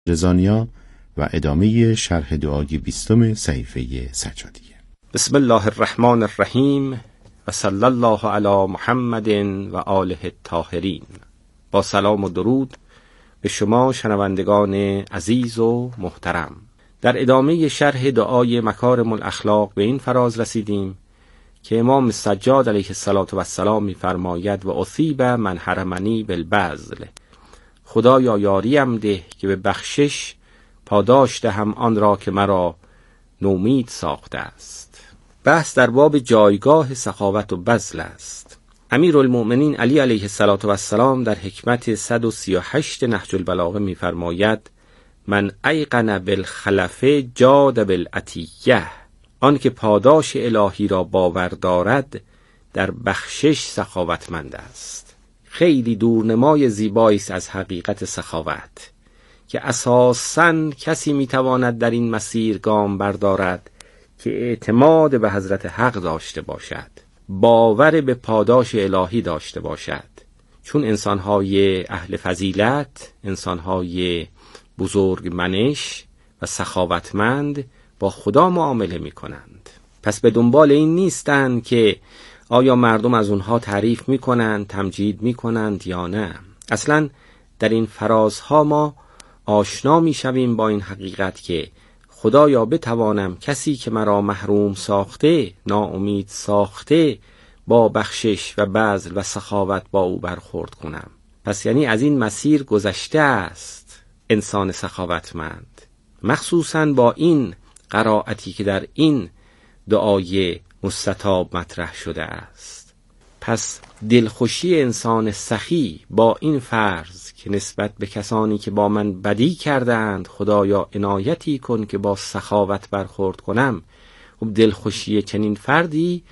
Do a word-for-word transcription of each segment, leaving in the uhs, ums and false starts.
رضانیا و ادامه شرح دعای بیستم صحیفه سجادیه. بسم الله الرحمن الرحیم و صلی الله علی محمد و آله الطاهرین. با سلام و درود به شما شنوندگان عزیز و محترم. در ادامه شرح دعای مکارم الاخلاق به این فراز رسیدیم که امام سجاد علیه السلام می‌فرماید و اصیب من حرمنی بالبذل، خدایا یاریم ده که به بخشش پاداش دهم آن را که مرا نومید ساخته است. بحث در باب جایگاه سخاوت و بذل است. امیرالمؤمنین علی علیه السلام در حکمت صد و سی و هشت نهج البلاغه می‌فرماید من ایقن بالخلف جاد بالعطیه، آن که پاداش الهی را باور دارد در بخشش سخاوتمند است. خیلی دورنمای زیبایی است از حقیقت سخاوت که اساساً کسی میتواند در این مسیر گام بردارد که اعتماد به حضرت حق داشته باشد، باور به پاداش الهی داشته باشد. چون انسانهای اهل فضیلت، انسانهای بزرگ منش و سخاوتمند با خدا معامله می کنند. پس به دنبال این نیستند که آیا مردم از اونها تعریف می کنند، تمجید می کنند یا نه. اصلا در این فرازها ما آشنا می شویم با این حقیقت که خدایا بتوانم کسی که مرا محروم ساخته، ناامید ساخته، با بخشش و بذل و سخاوت با او برخورد کنم. پس یعنی از این مسیر گذشته است انسان سخاوتمند، مخصوصاً با این قرائتی که در این دعای مستطاب مطرح شده است. پس دلخوشی انسان سخی با این فرض که نسبت به کسانی که با من بدی کردند خدایا عنایتی کن که با سخاوت برخورد کنم، خب دلخوشی چنین فردی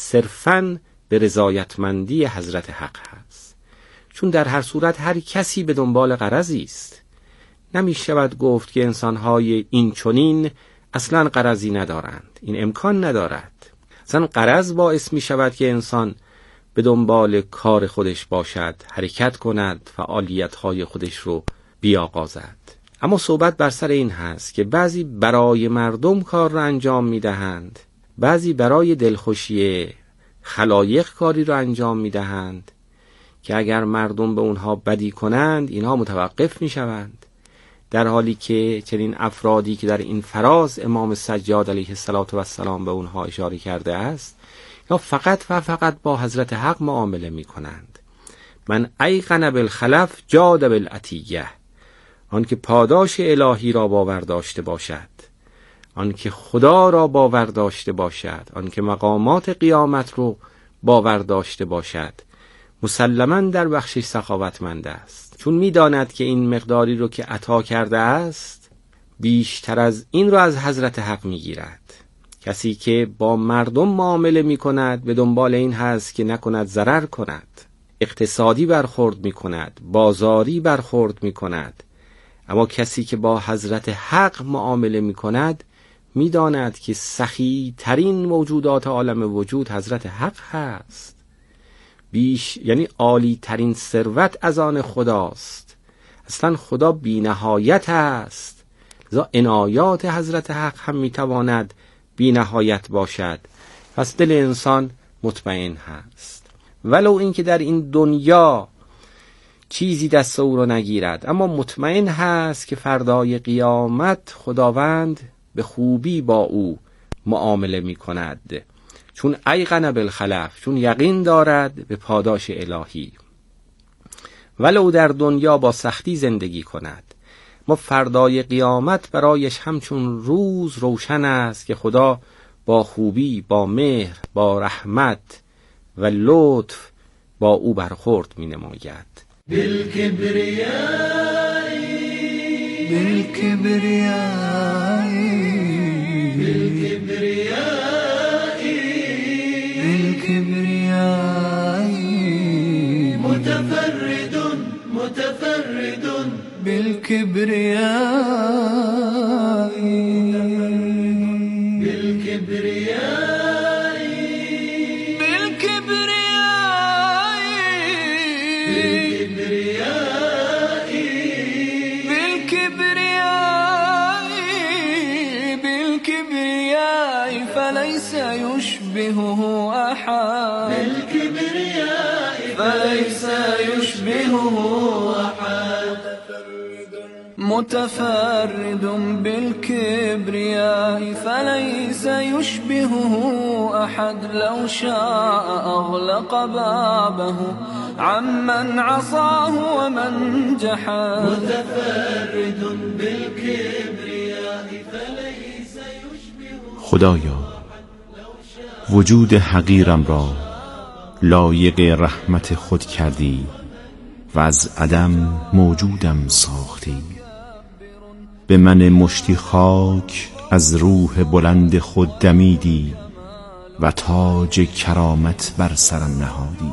صرفاً به رضایتمندی حضرت حق هست. چون در هر صورت هر کسی به دنبال غرضی است. نمی شود گفت که انسانهای این چنین اصلاً غرضی ندارند. این امکان ندارد. اصلاً غرض باعث می شود که انسان به دنبال کار خودش باشد، حرکت کند، فعالیت‌های خودش رو بیاغازد. اما صحبت بر سر این هست که بعضی برای مردم کار را انجام می دهند، بعضی برای دلخوشی خلایق کاری را انجام می دهند که اگر مردم به اونها بدی کنند اینها متوقف می شوند، در حالی که چنین افرادی که در این فراز امام سجاد علیه السلام به اونها اشاره کرده است یا فقط و فقط با حضرت حق معامله می کنند. من ایقن بالخلف جاد بالعطیه، آن که پاداش الهی را باور داشته باشد، آن که خدا را باور داشته باشد، آن که مقامات قیامت رو باور داشته باشد، مسلماً در بخشش سخاوتمند است. چون می‌داند که این مقداری رو که عطا کرده است بیشتر از این رو از حضرت حق می‌گیرد. کسی که با مردم معامله می‌کند به دنبال این هست که نکند ضرر کند، اقتصادی برخورد می‌کند، بازاری برخورد می‌کند. اما کسی که با حضرت حق معامله می‌کند می‌داند که سخی ترین موجودات عالم وجود حضرت حق هست. بیش یعنی عالی ترین ثروت از آن خداست. اصلا خدا بی نهایت است، لذا عنایات حضرت حق هم میتواند بی نهایت باشد. پس دل انسان مطمئن هست، ولو اینکه در این دنیا چیزی دست او را نگیرد، اما مطمئن هست که فردای قیامت خداوند به خوبی با او معامله می کند. چون ایقن بالخلف، چون یقین دارد به پاداش الهی، ولو در دنیا با سختی زندگی کند، ما فردای قیامت برایش همچون روز روشن است که خدا با خوبی، با مهر، با رحمت و لطف با او برخورد می نماید. بالکبریای بالکبریای بالکبریای متفرد متفرد بالکبریای بالکبریای بالکبریای بالکبریای فليس يشبهه أحد بالكبرياء فليس يشبهه أحد متفرد بالكبرياء فليس يشبهه أحد لو شاء أغلق بابه عمن عصاه ومن جحد متفرد بالكبرياء فليس يشبهه. خدایا وجود حقیرم را لایق رحمت خود کردی و از عدم موجودم ساختی. به من مشتی خاک از روح بلند خود دمیدی و تاج کرامت بر سرم نهادی.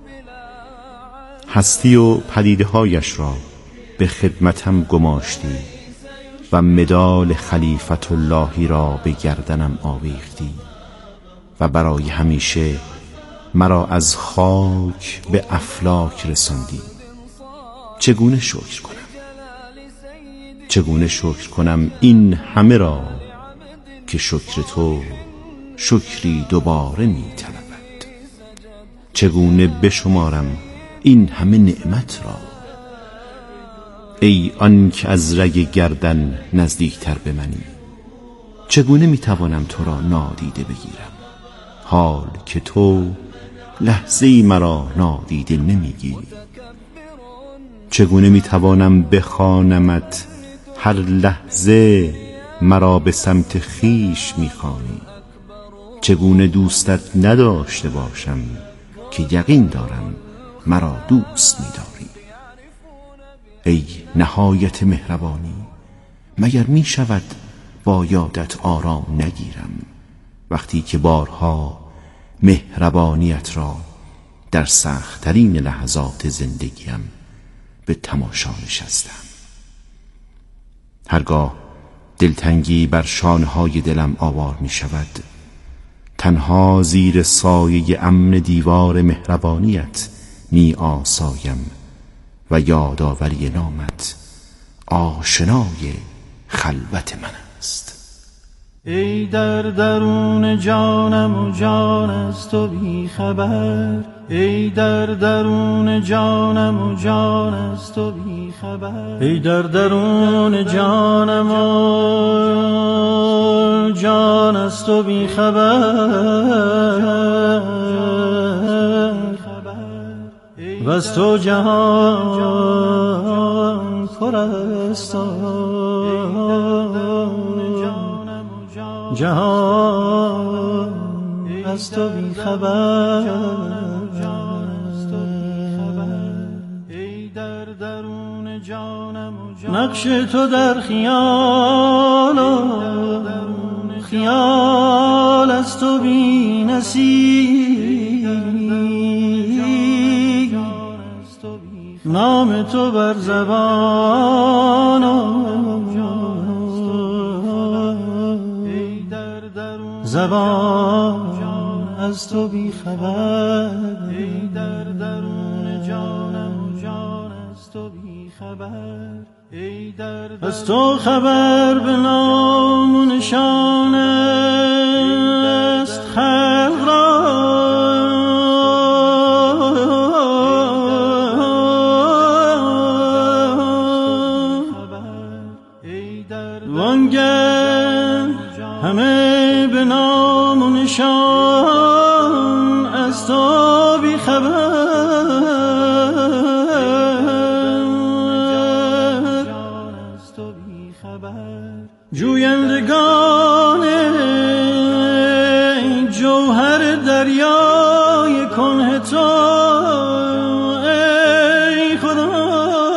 هستی و پدیدهایش را به خدمتم گماشتی و مدال خلیفت اللهی را به گردنم آویختی و برای همیشه مرا از خاک به افلاک رساندی. چگونه شکر کنم؟ چگونه شکر کنم این همه را که شکر تو شکری دوباره می طلبد؟ چگونه بشمارم این همه نعمت را؟ ای آن که از رگ گردن نزدیکتر به منی، چگونه می توانم تو را نادیده بگیرم حال که تو لحظه‌ای مرا نادیده نمیگیری؟ چگونه می توانم بخوانمت هر لحظه مرا به سمت خیش می خوانی؟ چگونه دوستت نداشته باشم که یقین دارم مرا دوست می داری؟ ای نهایت مهربانی، مگر می شود با یادت آرام نگیرم وقتی که بارها مهربانیت را در سخت‌ترین لحظات زندگیم به تماشا نشستم. هرگاه دلتنگی بر شانه‌های دلم آوار می شود، تنها زیر سایه امن دیوار مهربانیت می آسایم و یادآوری نامت آشنای خلوت من است. ای در درون جانم و جان از تو بی خبر، ای در درون جانم و جان از تو بی خبر، ای در درون جانم و جان از تو بی خبر، و از تو جهان پر است، جهان از تو بی خبر. ای در درون جانم نقش تو در خیال و خیال از تو بی نصیب، نام تو بر زبان و زبان از تو بی خبر، ای در درون جانم جان از تو بی خبر، ای در از تو خبر به نام و نشان است خلق را، وانگه همه به نام و نشان از تو بی خبر، جویندگان جوهر دریای کنه تو، ای خدا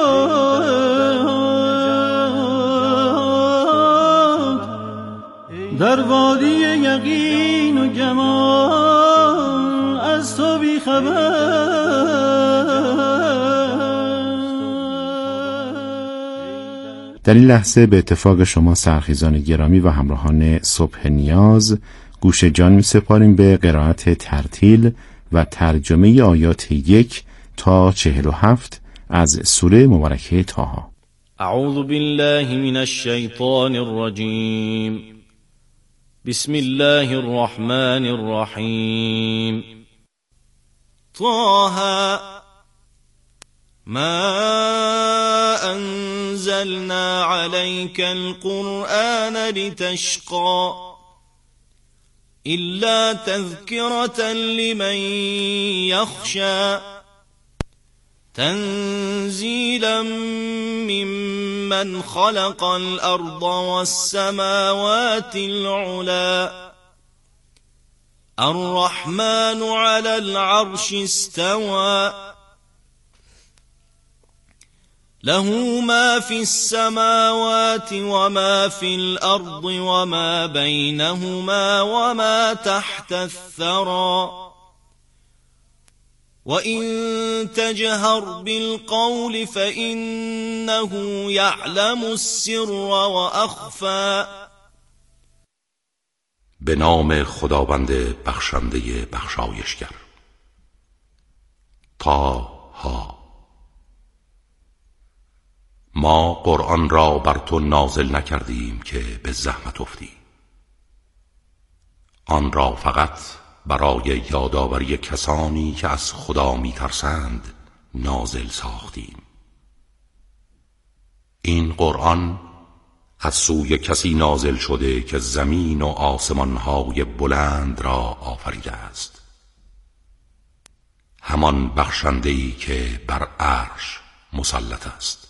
در وادی یقین و گمان از تو بی خبر. در این لحظه به اتفاق شما سرخیزان گرامی و همراهان صبح نیاز گوش جان می سپاریم به قرائت ترتیل و ترجمه آیات یک تا چهل و هفت از سوره مبارکه طه. اعوذ بالله من الشیطان الرجیم. بسم الله الرحمن الرحیم. طه ما انزلنا عليك القرآن لتشقى إلا تذكرة لمن يخشى تنزيلا ممن خلق الأرض والسماوات العلا الرحمن على العرش استوى له ما في السماوات وما في الأرض وما بينهما وما تحت الثرى وإن تجهر بالقول فإنه يعلم السر وأخفى. به نام خداوند بخشنده بخشایشگر. طه. ما قرآن را بر تو نازل نکردیم که به زحمت افتی. آن را فقط برای یادآوری کسانی که از خدا می‌ترسند نازل ساختیم. این قرآن از سوی کسی نازل شده که زمین و آسمان‌های بلند را آفریده است، همان بخشنده‌ای که بر عرش مسلط است.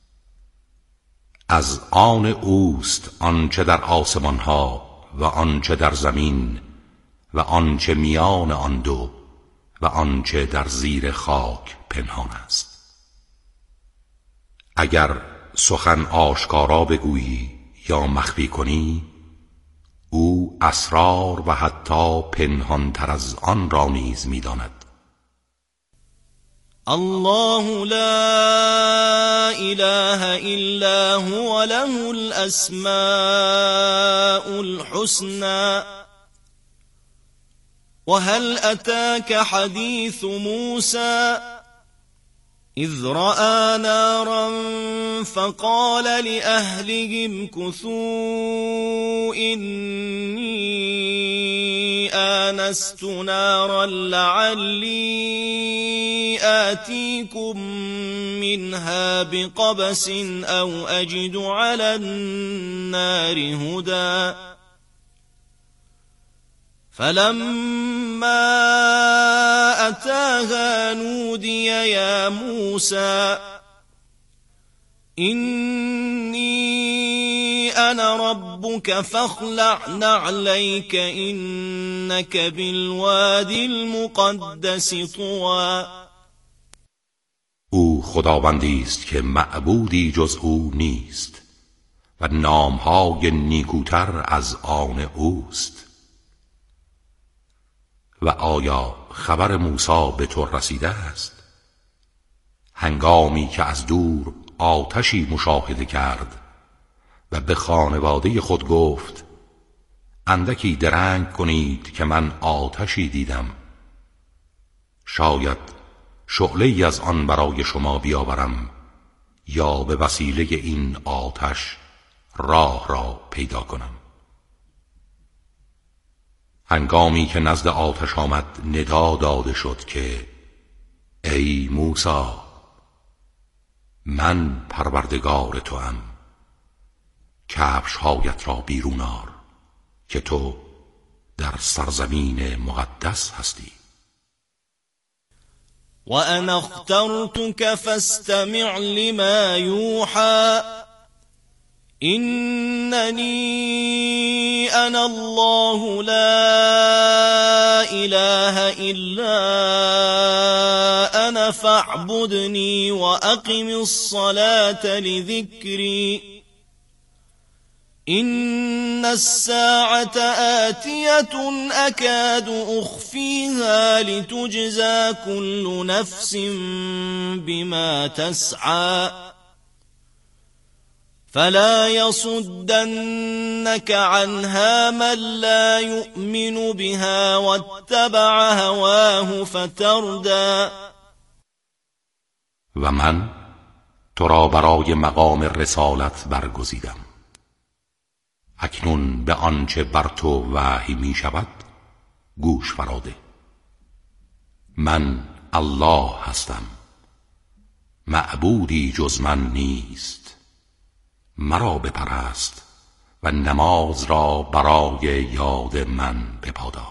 از آن اوست آنچه در آسمان‌ها و آنچه در زمین و آنچه میان آن دو و آنچه در زیر خاک پنهان است. اگر سخن آشکارا بگویی یا مخفی کنی، او اسرار و حتی پنهان تر از آن را نیز می‌داند. الله لا اله الا هو له الاسماء الحسنى وهل اتاك حديث موسى إذ رأى نارا فقال لأهلهم كثوا إني آنست نارا لعلي آتيكم منها بقبس أو أجد على النار هدى فلما أتاها نودي يا موسى إني أنا ربك فاخلع نعليك إنك بالوادي المقدس طوى. او خداوندی است که معبودی جز او نیست و نامهای نیکوتر از آن اوست. و آیا خبر موسی به تو رسیده است؟ هنگامی که از دور آتشی مشاهده کرد و به خانواده خود گفت اندکی درنگ کنید که من آتشی دیدم، شاید شعله‌ای از آن برای شما بیاورم یا به وسیله این آتش راه را پیدا کنم. هنگامی که نزد آتش آمد ندا داده شد که ای موسی، من پروردگار تو ام، کفش‌هایت را بیرون آر که تو در سرزمین مقدس هستی. وأنا اخترتك فاستمع لما يوحى إنني أنا الله لا إله إلا أنا فاعبدني وأقم الصلاة لذكري إن الساعة آتية أكاد أخفيها لتجزى كل نفس بما تسعى فلا يصدنك عنها من لا يؤمن بها واتبع هواه فتردى. و من تو را برای مقام رسالت برگزیدم. اکنون به آنچه بر تو وحی می شود گوش فراده. من الله هستم، معبودی جز من نیست. مرا بپرست و نماز را برای یاد من بپادار.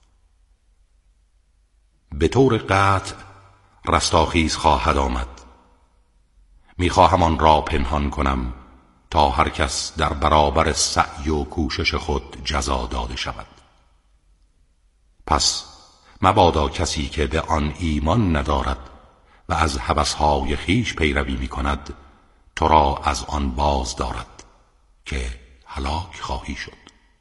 به طور قطع رستاخیز خواهد آمد. میخواهم آن را پنهان کنم تا هر کس در برابر سعی و کوشش خود جزا داده شود. پس مبادا کسی که به آن ایمان ندارد و از هوسهای خویش پیروی می کند تو را از آن باز دارد که هلاک خواهی شد.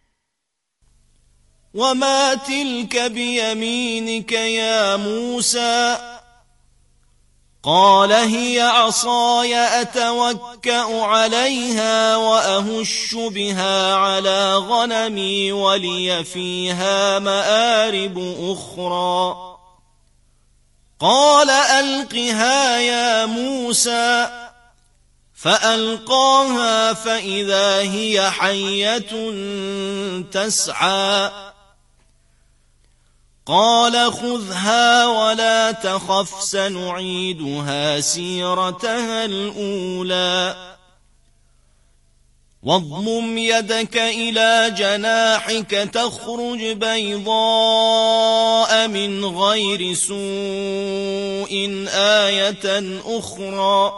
وما تلك بيمينك يا موسى قال هي عصاي أتوكأ عليها وأهش بها على غنمي ولي فيها مآرب أخرى قال ألقها يا موسى فألقاها فإذا هي حية تسعى قال خذها ولا تخف سنعيدها سيرتها الأولى واضمم يدك إلى جناحك تخرج بيضاء من غير سوء آية أخرى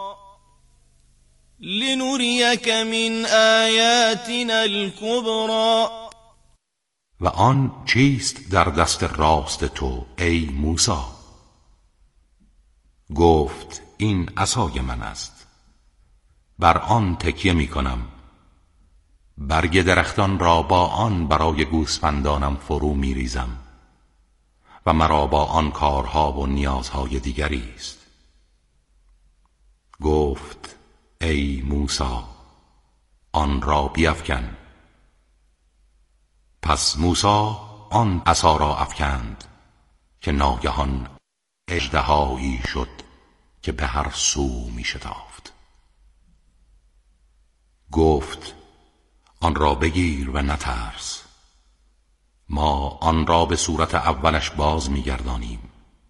لنريك من آياتنا الكبرى. و آن چیست در دست راست تو ای موسی؟ گفت این عصای من است، بر آن تکیه می کنم، برگ درختان را با آن برای گوسفندانم فرو می ریزم و مرا با آن کارها و نیازهای دیگری است. گفت ای موسی آن را بیفکن. پس موسی آن عصا را افکند که ناگهان اژدهایی شد که به هر سو می شتافت. گفت آن را بگیر و نترس، ما آن را به صورت اولش باز می گردانیم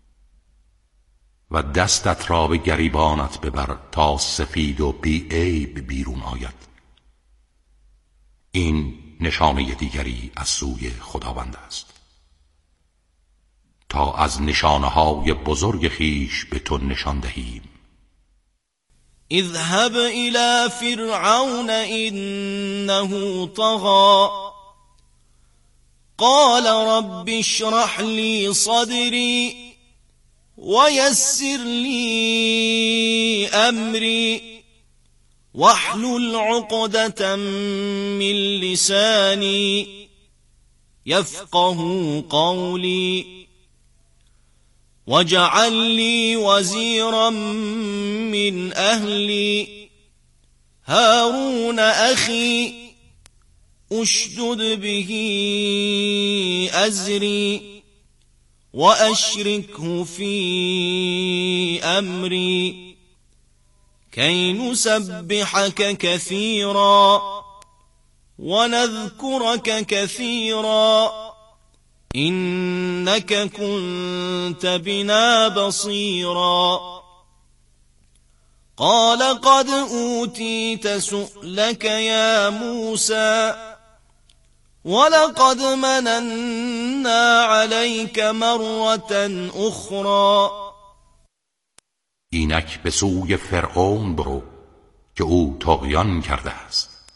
و دستت را به گریبانت ببر تا سفید و بی عیب بیرون آید. این نشانه دیگری از سوی خداوند است تا از نشانه های بزرگ خیش به تو نشان دهیم. اذهب الى فرعون انه طغى قال رب اشرح لي صدري ويسر لي امري واحلل عقدة من لساني يفقه قولي واجعل لي وزيرا من أهلي هارون أخي أشدد به أزري وأشركه في أمري كي نسبحك كثيرا ونذكرك كثيرا إنك كنت بنا بصيرا قال قد أوتيت سؤلك يا موسى ولقد مننا عليك مرة أخرى. اینک به سوی فرعون برو که او طغیان کرده است.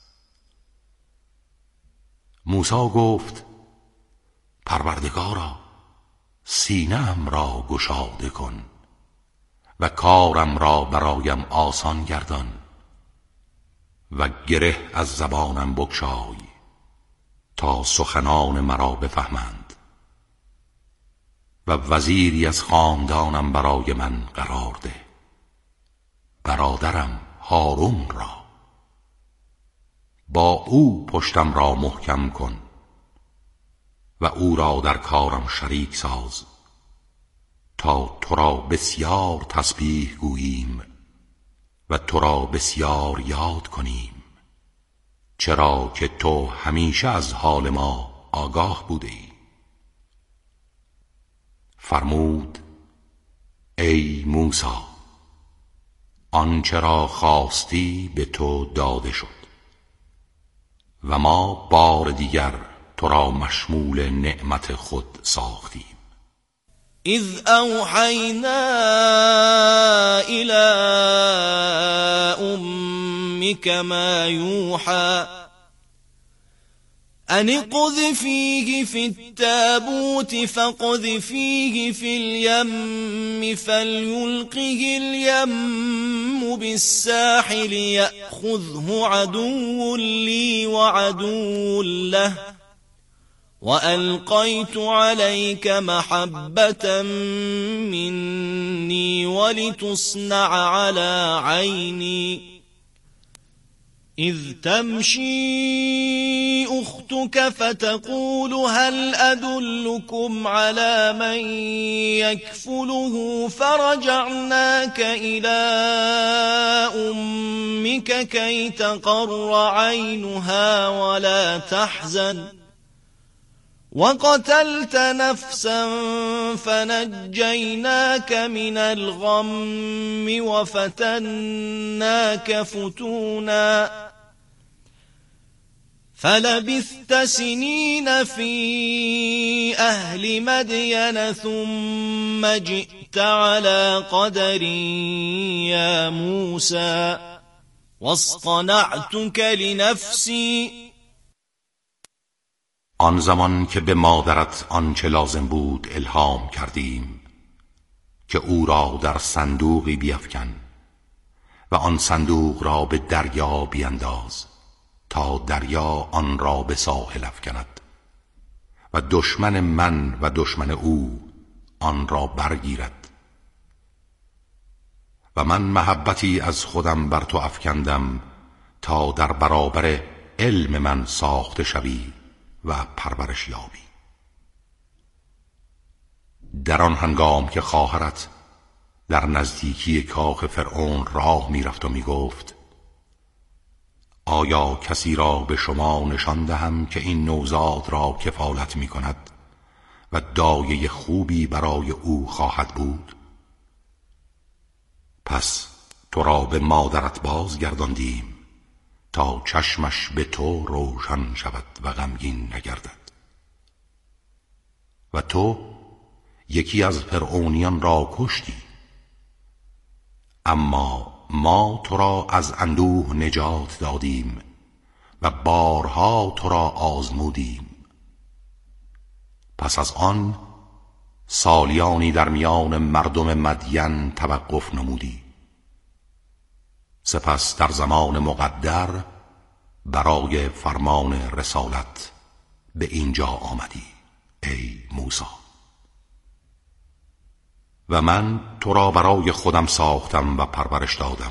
موسی گفت پروردگارا سینه‌ام را گشاده کن و کارم را برایم آسان گردان و گره از زبانم بگشای تا سخنان مرا بفهمند و وزیری از خاندانم برای من قرار ده، برادرم هارون را. با او پشتم را محکم کن و او را در کارم شریک ساز تا تو را بسیار تسبیح گوییم و تو را بسیار یاد کنیم چرا که تو همیشه از حال ما آگاه بوده ای. فرمود ای موسی، آنچه را خواستی به تو داده شد و ما بار دیگر تو را مشمول نعمت خود ساختیم. اذ اوحینا الی امک ما یوحی ان اقذفیه فی التابوت فاقذفیه فی الیم فلیلقه الیم بالساحل یأخذه عدو لی وعدو له وألقيت عليك محبة مني ولتصنع على عيني إذ تمشي أختك فتقول هل أدلكم على من يكفله فرجعناك إلى أمك كي تقر عينها ولا تحزن وقتلت نفسا فنجيناك من الغم وفتناك فتونا فلبثت سنين في أهل مدين ثم جئت على قدر يا موسى واصطنعتك لنفسي. آن زمان که به مادرت آنچه لازم بود الهام کردیم که او را در صندوقی بیفکن و آن صندوق را به دریا بینداز تا دریا آن را به ساحل افکند و دشمن من و دشمن او آن را برگیرد و من محبتی از خودم بر تو افکندم تا در برابر علم من ساخته شوی و پرورش یابی. در آن هنگام که خواهرت در نزدیکی کاخ فرعون راه می رفت و می گفت آیا کسی را به شما نشان دهم که این نوزاد را کفالت می کند و دایه خوبی برای او خواهد بود؟ پس تو را به مادرت بازگرداندیم تا چشمش به تو روشن شود و غمگین نگردد. و تو یکی از فرعونیان را کشتی، اما ما تو را از اندوه نجات دادیم و بارها تو را آزمودیم. پس از آن سالیانی در میان مردم مدین توقف نمودی. سپس در زمان مقدر برای فرمان رسالت به اینجا آمدی ای موسی. و من تو را برای خودم ساختم و پرورش دادم.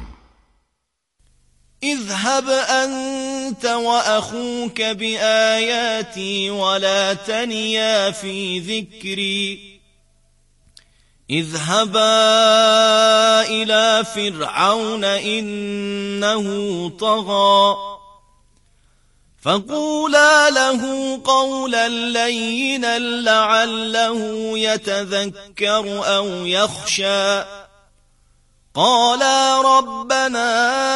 اذهب انت واخوك بآیاتی ولا تنیا فی ذکری اذهبا إلى فرعون إنه طغى فقولا له قولا لينا لعله يتذكر أو يخشى قالا ربنا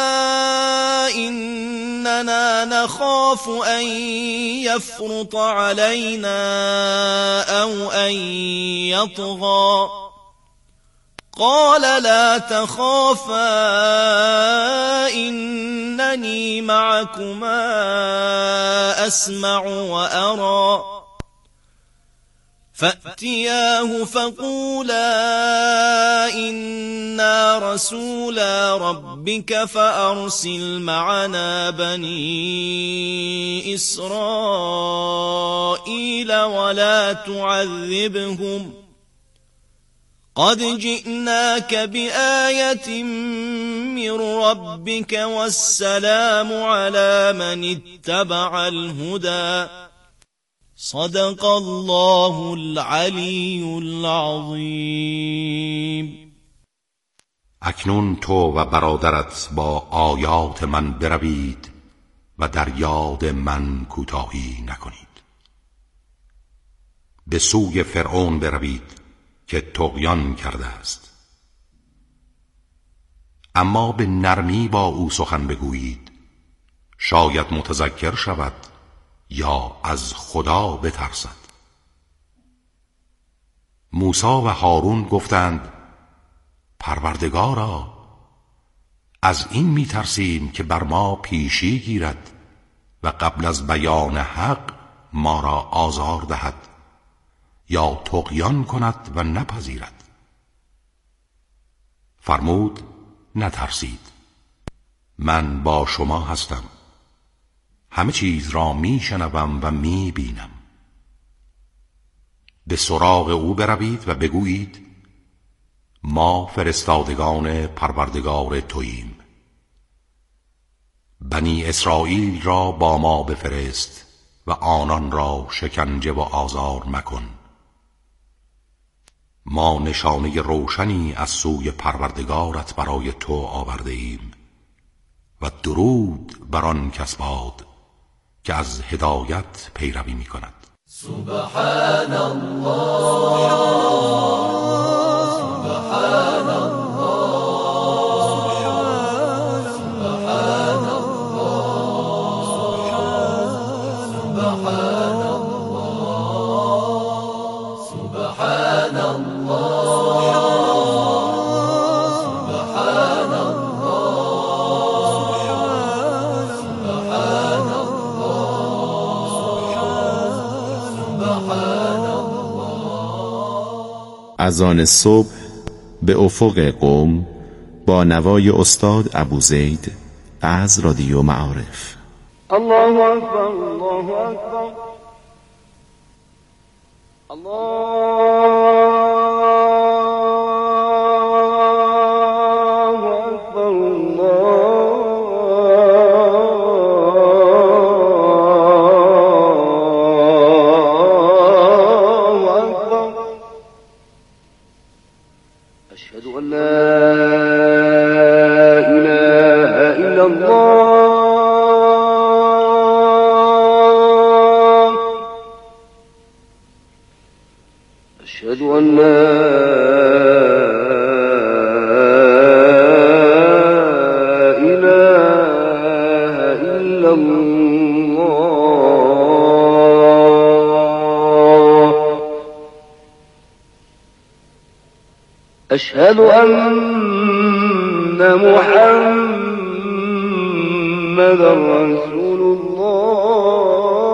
إننا نخاف أن يفرط علينا أو أن يطغى قال لا تخافا إنني معكما أسمع وأرى فأتياه فقولا إنا رسولا ربك فأرسل معنا بني إسرائيل ولا تعذبهم قد جئناك بآية من ربك والسلام على من اتبع الهدى صدق الله العلی العظیم. اکنون تو و برادرت با آیات من بروید و در یاد من کوتاهی نکنید. به سوی فرعون بروید که طغیان کرده است، اما به نرمی با او سخن بگویید، شاید متذکر شود یا از خدا بترسد. موسی و هارون گفتند پروردگارا، از این می ترسیم که بر ما پیشی گیرد و قبل از بیان حق ما را آزار دهد یا طغیان کند و نپذیرد. فرمود نترسید، من با شما هستم، همه چیز را می شنوم و می بینم. به سراغ او بروید و بگویید ما فرستادگان پروردگار توییم، بنی اسرائیل را با ما بفرست و آنان را شکنجه و آزار مکن. ما نشانه روشنی از سوی پروردگارت برای تو آورده ایم و درود بر آن کس باد که از هدایت پیروی می کند. سبحان الله، سبحان الله، سبحان الله، سبحان الله، سبحان الله، سبحان از آن صبح به افق قم با نوای استاد ابوزید از رادیو معارف. الله اکبر، الله اکبر، الله أشهد أن لا إله إلا الله، أشهد أن محمدا رسول الله،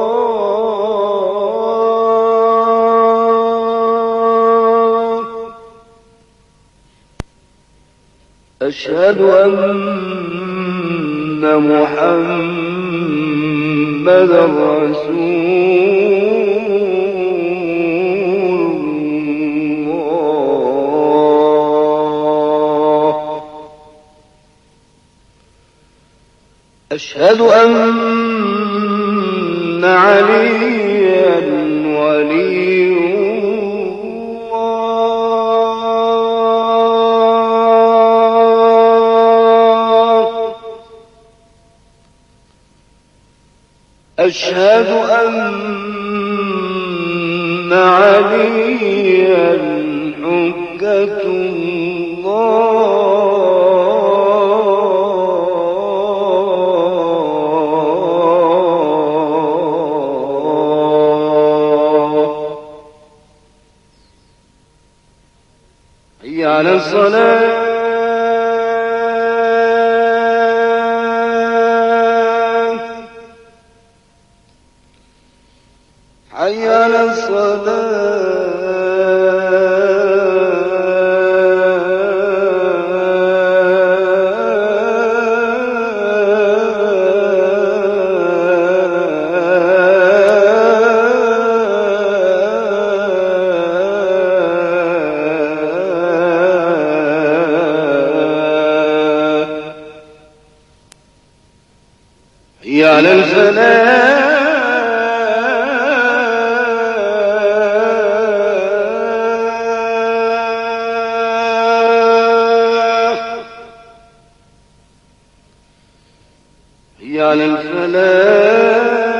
أشهد أن محمدا رسول الله، أشهد أن عليا ولي أشهد أن عليا حجة الله، حي على الصلاة، حي على الصلاة.